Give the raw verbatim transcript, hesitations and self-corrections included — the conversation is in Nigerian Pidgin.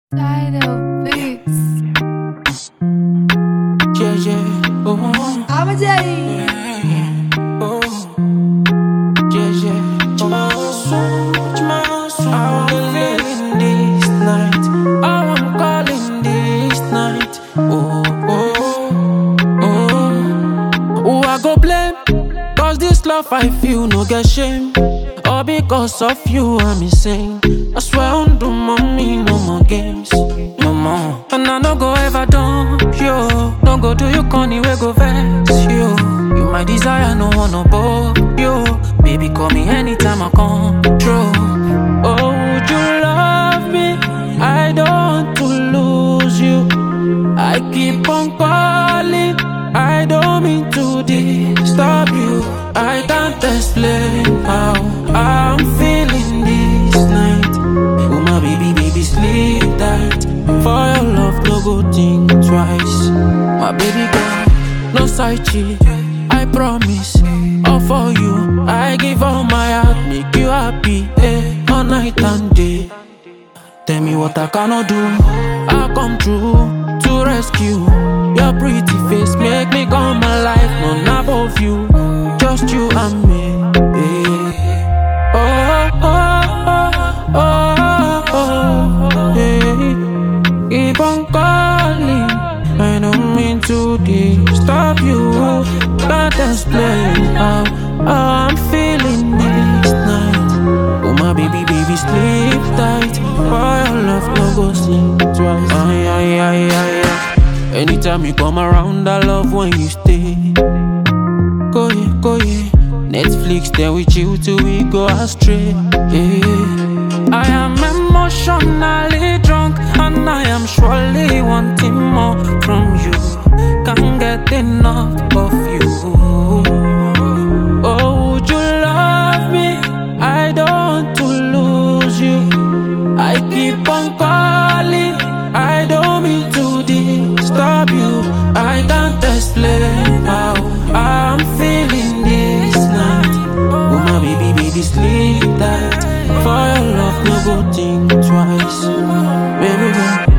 Tidal Beats. Yeah, yeah, oh, I'm a J. oh, yeah, yeah, oh, I'm feeling this night, oh, I'm calling this night, oh, oh, oh, oh, I go blame, cause this love I feel no get shame, all because of you I'm insane, I swear on do mommy, no more games, no more, and I no go ever dump you, no go do you corny, we go vex you, you my desire, no one above you, baby call me anytime I come through, oh would you love me, I don't want to lose you, I keep on calling, I don't mean to disturb you, I can't explain how I'm feeling this night, oh my baby, baby sleep tight, for your love no go think twice, my baby girl, no side chick, I promise, all for you, I give all my heart, make you happy, eh, all night and day. Tell me what I cannot do, I'll come through to rescue your pretty face, make me come alive, none above you, just you and me. Yeah. Oh, oh, oh, oh, oh, yeah. Keep on calling, I don't mean to disturb you, can't explain how, how I'm feeling this night. Oh my baby, baby, sleep tight, for your love no go sing twice. Ay, ay, ay, ay, ay. Anytime you come around, I love when you stay. Go yeah, go yeah. Netflix, there with you till we go astray. Yeah. I am emotionally drunk, and I am surely wanting more from you. Can't get enough of you. Oh, would you love me? I don't want to lose you. I keep on calling, I don't mean to disturb you. I can't explain how I'm feeling this night. Oh my baby, baby, sleep tight, for your love no go think twice, baby girl.